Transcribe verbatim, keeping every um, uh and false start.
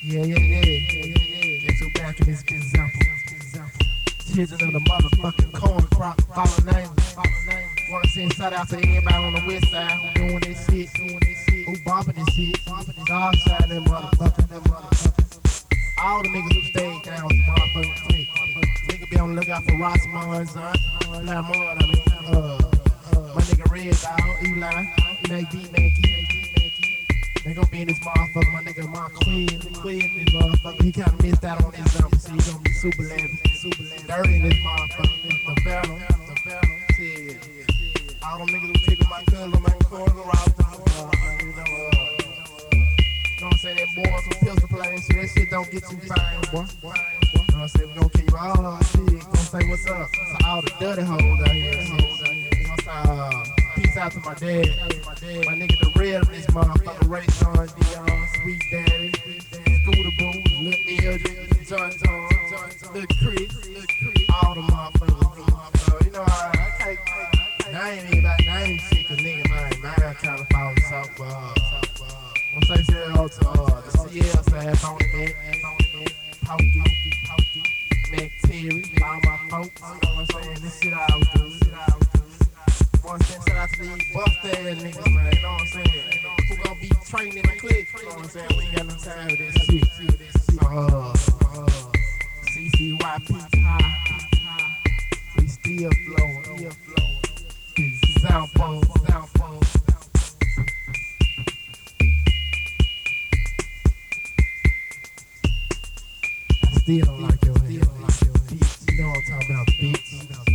Yeah, yeah, yeah, yeah, yeah, yeah. Get you back in this example. Children of the motherfucking corn crop, follow names, follow names. Wanna send shout out to everybody on the west side who doing this shit, doing this shit, who bumping this shit, dog side that motherfucker, that motherfucker. All the niggas who stayed down with the motherfucking clique. Nigga be on the lookout for Rossmond, son. Lamar, I mean, uh, uh, my nigga Red Dog, Eli, Mac D, Mackey. They gon' be in this motherfucker, my nigga Mark Queen, Queen in this motherfucker. He kinda missed out on this jump, so he gonna be super level, super level. Dirty in this motherfucker, the barrel, the barrel, shit. All them niggas who tickle my cousin, my corner, Ross, uh, you know, uh, you know what I'm saying, that boys who pistol play and shit, that shit don't get you fine, boy. You know what I'm saying, we gon' kill you all on shit, gon' say what's up to all the dirty hoes out here, shit. You know what I'm saying, uh, peace out to my dad, my dad, my nigga the real in this motherfucker, Ray Sean, Dion, Sweet Daddy, Scooter Boo, Lil Eldridge, John John, Lil Chris, Lil Chris, all the motherfuckers, so, you know, I, I can't, I ain't even about name shit, cause nigga, man, man, I kinda fall soft, but, uh, I'm saying shout out to uh, the C L side, Bonnie Mac, Pokey, Pokey, Mac Terry, all my folks, you know what I'm saying, this shit I was doing, shit I was doing. Wanna send shout out to these bust ass niggas, man, you know what I'm saying? Who gon' be training in the clique, you know what I'm saying? We ain't got no time for this shit. So, uh, uh, C C Y P high, we still flowing, still flowing. Soundpole, soundpole. I still don't like your head, bitch. You know what I'm talking about, bitch.